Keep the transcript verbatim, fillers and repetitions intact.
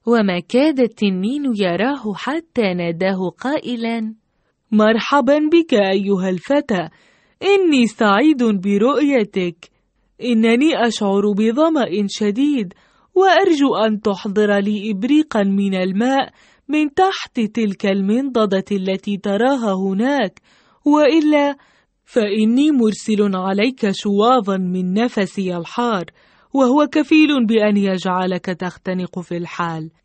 وما كاد التنين يراه حتى ناداه قائلا: مرحبا بك أيها الفتى، إني سعيد برؤيتك. إنني أشعر بظمأ شديد، وأرجو أن تحضر لي إبريقا من الماء من تحت تلك المنضدة التي تراها هناك، وإلا فإني مرسل عليك شواظا من نفسي الحار، وهو كفيل بأن يجعلك تختنق في الحال.